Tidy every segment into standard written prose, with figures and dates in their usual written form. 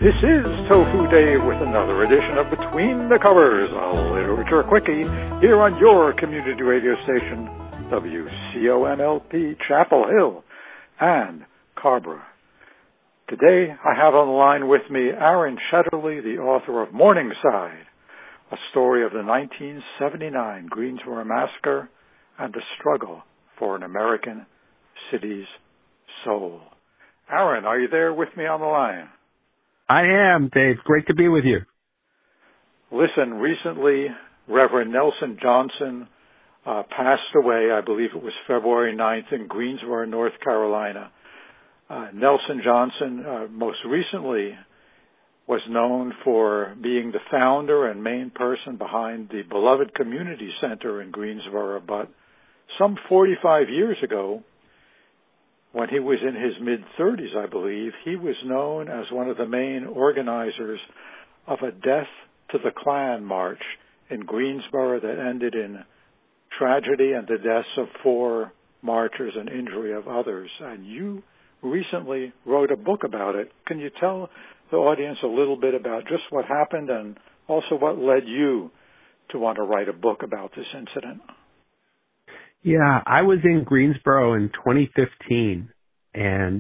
This is Tofu Dave with another edition of Between the Covers, a literature quickie, here on your community radio station, WCOMLP Chapel Hill and Carrboro. Today I have on the line with me Aaron Shetterly, the author of Morningside, a story of the 1979 Greensboro Massacre and the struggle for an American city's soul. Aaron, are you there with me on the line? I am, Dave. Great to be with you. Listen, recently, Reverend Nelson Johnson passed away. I believe it was February 9th in Greensboro, North Carolina. Nelson Johnson most recently was known for being the founder and main person behind the beloved community center in Greensboro, but some 45 years ago, when he was in his mid-30s, I believe, he was known as one of the main organizers of a Death to the Klan march in Greensboro that ended in tragedy and the deaths of 4 marchers and injury of others. And you recently wrote a book about it. Can you tell the audience a little bit about just what happened and also what led you to want to write a book about this incident? Yeah, I was in Greensboro in 2015, and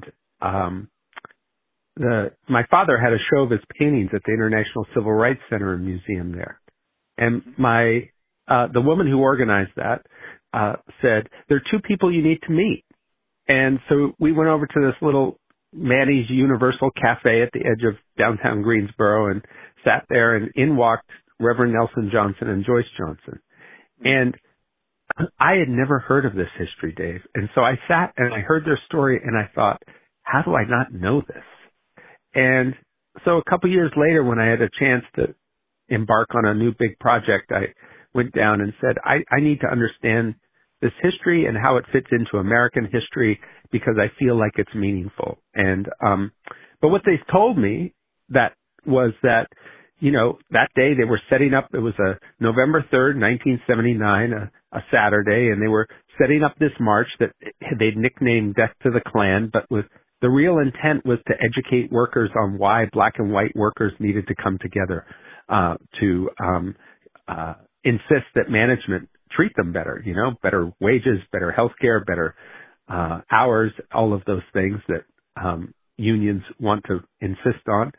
my father had a show of his paintings at the International Civil Rights Center and Museum there. And the woman who organized that said, there are 2 people you need to meet. And so we went over to this little Manny's Universal Cafe at the edge of downtown Greensboro and sat there, and in walked Reverend Nelson Johnson and Joyce Johnson. And I had never heard of this history, Dave. And so I sat and I heard their story and I thought, how do I not know this? And so a couple years later, when I had a chance to embark on a new big project, I went down and said, I need to understand this history and how it fits into American history because I feel like it's meaningful. And, but what they told me was that, you know, that day they were setting up, it was a November 3rd, 1979, a Saturday, and they were setting up this march that they'd nicknamed Death to the Klan, but the real intent was to educate workers on why black and white workers needed to come together, to insist that management treat them better, you know, better wages, better health care, better hours, all of those things that unions want to insist on.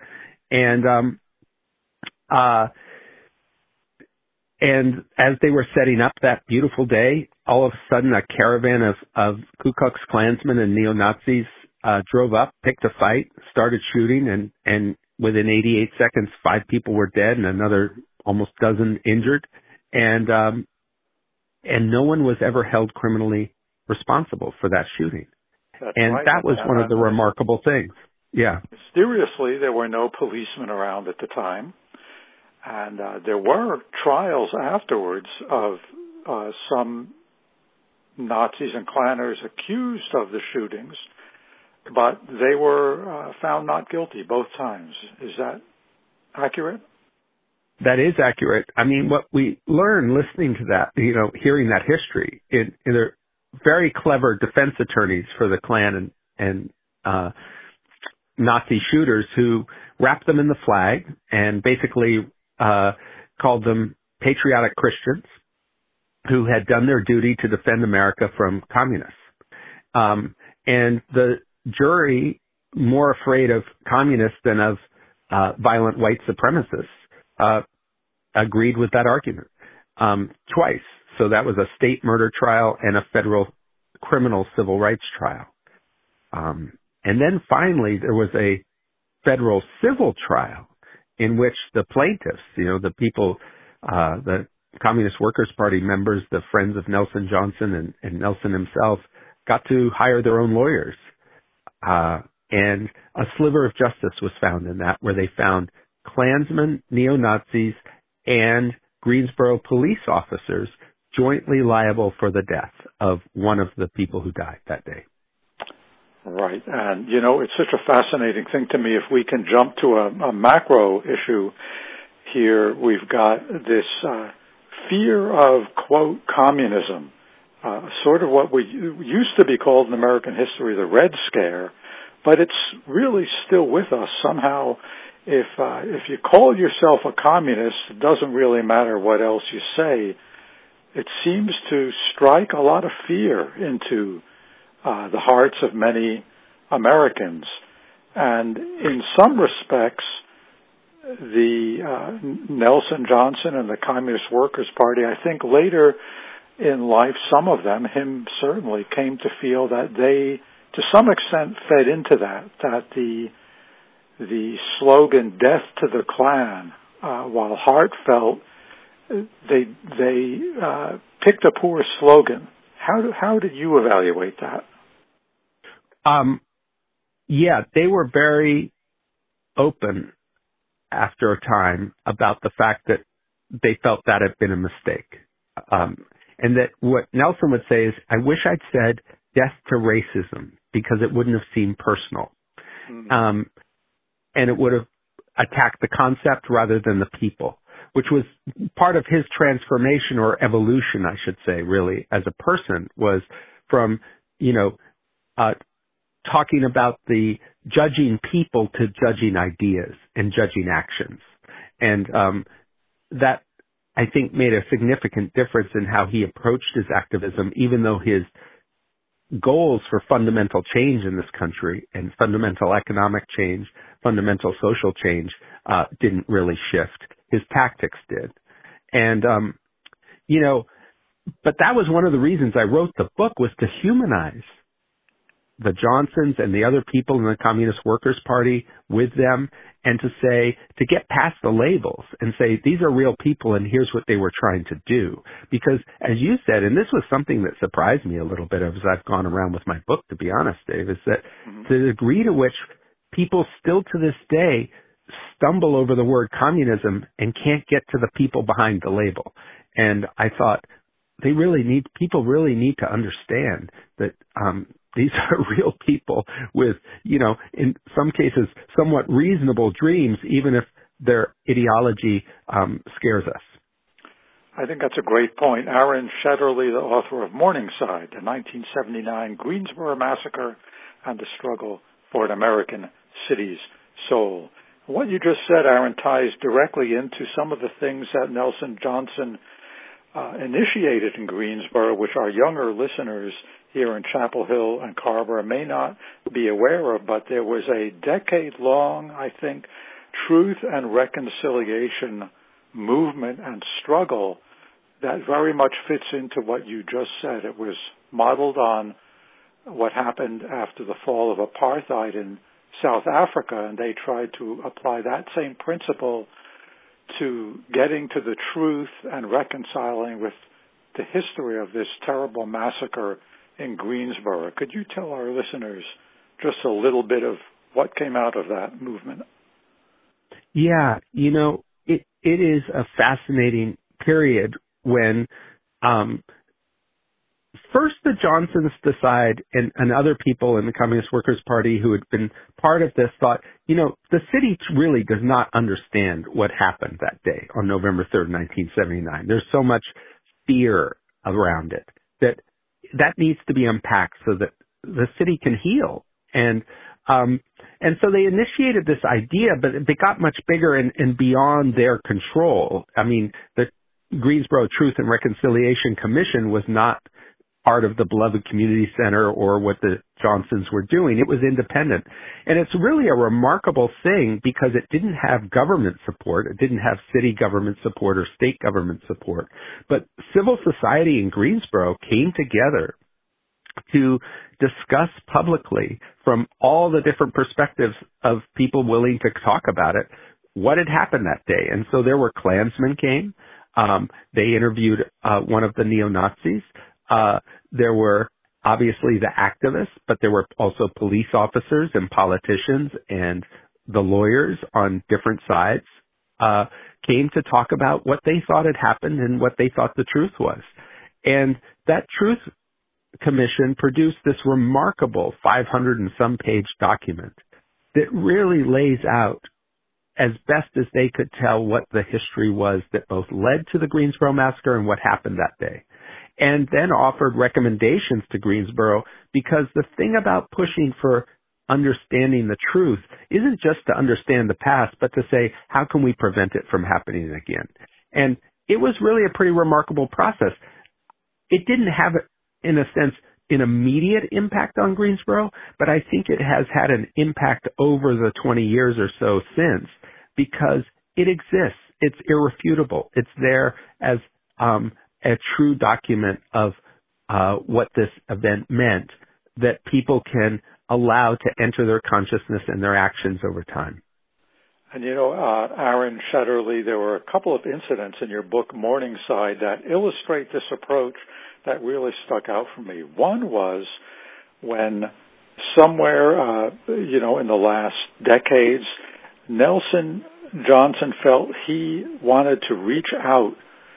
And as they were setting up that beautiful day, all of a sudden a caravan of Ku Klux Klansmen and neo-Nazis drove up, picked a fight, started shooting, and within 88 seconds, 5 people were dead and another almost dozen injured. And no one was ever held criminally responsible for that shooting. That's and right. That was one of the remarkable things. Yeah. Mysteriously, there were no policemen around at the time. And there were trials afterwards of some Nazis and Klanners accused of the shootings, but they were found not guilty both times. Is that accurate? That is accurate. I mean, what we learn listening to that, you know, hearing that history, they're very clever defense attorneys for the Klan and Nazi shooters who wrapped them in the flag and basically called them patriotic Christians who had done their duty to defend America from communists. And the jury, more afraid of communists than of violent white supremacists, agreed with that argument twice. So that was a state murder trial and a federal criminal civil rights trial. And then finally, there was a federal civil trial in which the plaintiffs, you know, the people, the Communist Workers' Party members, the friends of Nelson Johnson and Nelson himself, got to hire their own lawyers. And a sliver of justice was found in that, where they found Klansmen, neo-Nazis, and Greensboro police officers jointly liable for the death of one of the people who died that day. Right. And, you know, it's such a fascinating thing to me. If we can jump to a macro issue here, we've got this fear of, quote, communism, sort of what we used to be called in American history the Red Scare, but it's really still with us. Somehow if you call yourself a communist, it doesn't really matter what else you say. It seems to strike a lot of fear into the hearts of many Americans. And in some respects, the Nelson Johnson and the Communist Workers' Party, I think later in life, some of them, him certainly, came to feel that they, to some extent, fed into that the slogan "Death to the Klan," while heartfelt, they picked a poor slogan. How did you evaluate that? Yeah, they were very open after a time about the fact that they felt that had been a mistake. And that what Nelson would say is, I wish I'd said death to racism because it wouldn't have seemed personal. Mm-hmm. And it would have attacked the concept rather than the people, which was part of his transformation or evolution, I should say, really, as a person, was from, talking about the judging people to judging ideas and judging actions. And that, I think, made a significant difference in how he approached his activism, even though his goals for fundamental change in this country and fundamental economic change, fundamental social change, didn't really shift. His tactics did. And, but that was one of the reasons I wrote the book, was to humanize the Johnsons and the other people in the Communist Workers' Party with them, and to say, to get past the labels and say, these are real people and here's what they were trying to do. Because as you said, and this was something that surprised me a little bit as I've gone around with my book, to be honest, Dave, is that the degree to which people still to this day stumble over the word communism and can't get to the people behind the label. And I thought people really need to understand that, these are real people with, in some cases, somewhat reasonable dreams, even if their ideology scares us. I think that's a great point. Aaron Shetterly, the author of Morningside, the 1979 Greensboro Massacre and the Struggle for an American City's Soul. What you just said, Aaron, ties directly into some of the things that Nelson Johnson initiated in Greensboro, which our younger listeners here in Chapel Hill and Carver may not be aware of, but there was a decade-long, I think, truth and reconciliation movement and struggle that very much fits into what you just said. It was modeled on what happened after the fall of apartheid in South Africa, and they tried to apply that same principle to getting to the truth and reconciling with the history of this terrible massacre in Greensboro. Could you tell our listeners just a little bit of what came out of that movement? Yeah, it is a fascinating period when first the Johnsons decide, and other people in the Communist Workers' Party who had been part of this thought, the city really does not understand what happened that day on November 3rd, 1979. There's so much fear around it that needs to be unpacked so that the city can heal. And so they initiated this idea, but it got much bigger and beyond their control. I mean, the Greensboro Truth and Reconciliation Commission was not part of the Beloved Community Center or what the Johnsons were doing. It was independent. And it's really a remarkable thing because it didn't have government support. It didn't have city government support or state government support. But civil society in Greensboro came together to discuss publicly, from all the different perspectives of people willing to talk about it, what had happened that day. And so there were Klansmen came. They interviewed one of the neo-Nazis. There were obviously the activists, but there were also police officers and politicians, and the lawyers on different sides came to talk about what they thought had happened and what they thought the truth was. And that Truth Commission produced this remarkable 500 and some page document that really lays out, as best as they could tell, what the history was that both led to the Greensboro Massacre and what happened that day. And then offered recommendations to Greensboro, because the thing about pushing for understanding the truth isn't just to understand the past, but to say, how can we prevent it from happening again? And it was really a pretty remarkable process. It didn't have, in a sense, an immediate impact on Greensboro, but I think it has had an impact over the 20 years or so since, because it exists. It's irrefutable. It's there as a true document of what this event meant that people can allow to enter their consciousness and their actions over time. And Aaron Shetterly, there were a couple of incidents in your book, Morningside, that illustrate this approach that really stuck out for me. One was when somewhere, in the last decades, Nelson Johnson felt he wanted to reach out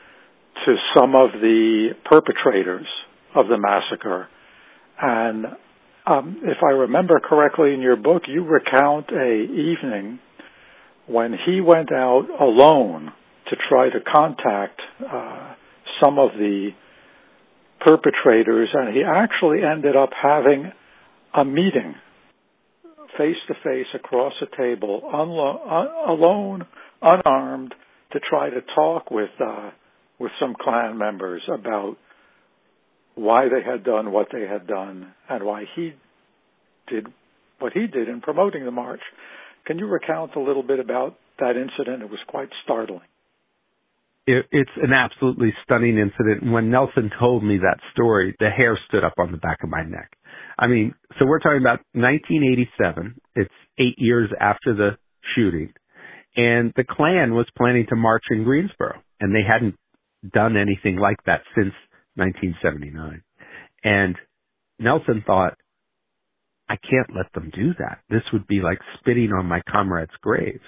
to some of the perpetrators of the massacre. And if I remember correctly in your book, you recount a evening when he went out alone to try to contact some of the perpetrators, and he actually ended up having a meeting face-to-face across a table, alone, unarmed, to try to talk with some Klan members about why they had done what they had done and why he did what he did in promoting the march. Can you recount a little bit about that incident? It was quite startling. It's an absolutely stunning incident. And when Nelson told me that story, the hair stood up on the back of my neck. I mean, so we're talking about 1987. It's 8 years after the shooting. And the Klan was planning to march in Greensboro. And they hadn't done anything like that since 1979. And Nelson thought, I can't let them do that. This would be like spitting on my comrades' graves.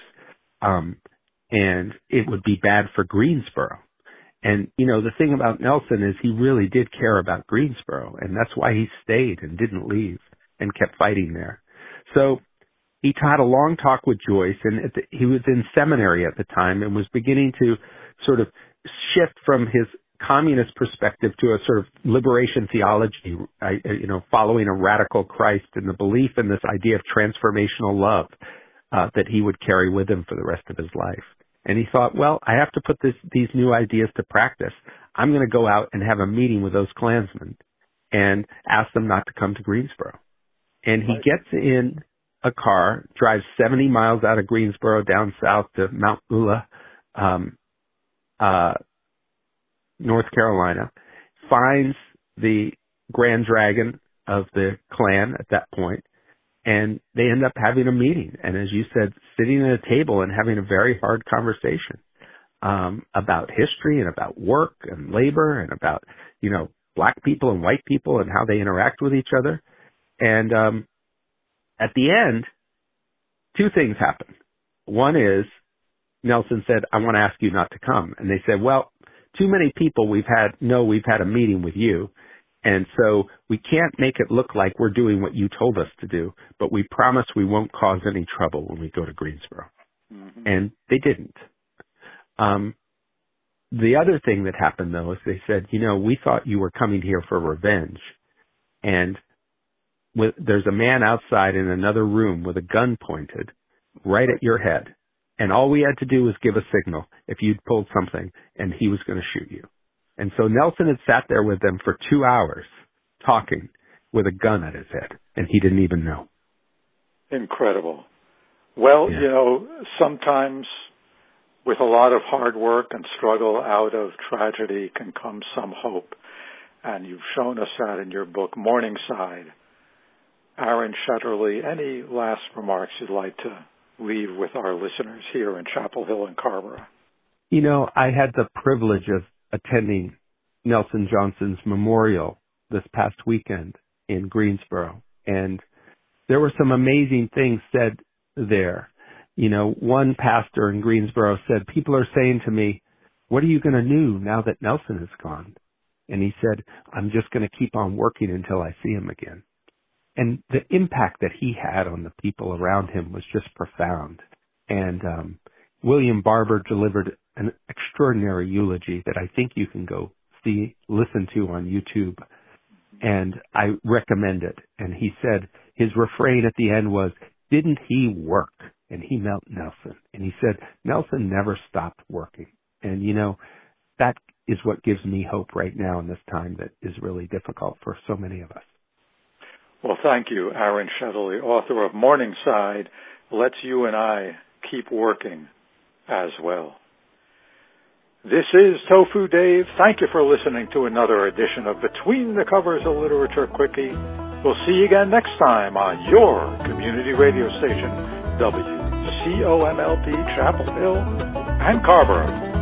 And it would be bad for Greensboro. And, the thing about Nelson is he really did care about Greensboro, and that's why he stayed and didn't leave and kept fighting there. So he had a long talk with Joyce, and he was in seminary at the time and was beginning to sort of shift from his communist perspective to a sort of liberation theology, following a radical Christ and the belief in this idea of transformational love that he would carry with him for the rest of his life. And he thought, well, I have to put these new ideas to practice. I'm going to go out and have a meeting with those Klansmen and ask them not to come to Greensboro. And he gets in a car, drives 70 miles out of Greensboro down south to Mount Ula, North Carolina, finds the Grand Dragon of the Klan at that point, and they end up having a meeting. And as you said, sitting at a table and having a very hard conversation about history and about work and labor and about, black people and white people and how they interact with each other. And at the end, two things happen. One is Nelson said, I want to ask you not to come. And they said, well, too many people we've had a meeting with you. And so we can't make it look like we're doing what you told us to do, but we promise we won't cause any trouble when we go to Greensboro. Mm-hmm. And they didn't. The other thing that happened, though, is they said, we thought you were coming here for revenge. And there's a man outside in another room with a gun pointed right at your head. And all we had to do was give a signal if you'd pulled something, and he was going to shoot you. And so Nelson had sat there with them for 2 hours talking with a gun at his head, and he didn't even know. Incredible. Well, yeah. Sometimes with a lot of hard work and struggle out of tragedy can come some hope. And you've shown us that in your book, Morningside. Aaron Shetterly, any last remarks you'd like to leave with our listeners here in Chapel Hill and Carrboro? I had the privilege of attending Nelson Johnson's memorial this past weekend in Greensboro. And there were some amazing things said there. One pastor in Greensboro said, people are saying to me, what are you going to do now that Nelson is gone? And he said, I'm just going to keep on working until I see him again. And the impact that he had on the people around him was just profound. And William Barber delivered an extraordinary eulogy that I think you can go listen to on YouTube. And I recommend it. And he said, his refrain at the end was, "Didn't he work?" And he meant Nelson. And he said, Nelson never stopped working. And, that is what gives me hope right now in this time that is really difficult for so many of us. Well, thank you, Aaron Shettle, the author of Morningside. Let's you and I keep working as well. This is Tofu Dave. Thank you for listening to another edition of Between the Covers, a Literature Quickie. We'll see you again next time on your community radio station, WCOMLP Chapel Hill and Carrboro.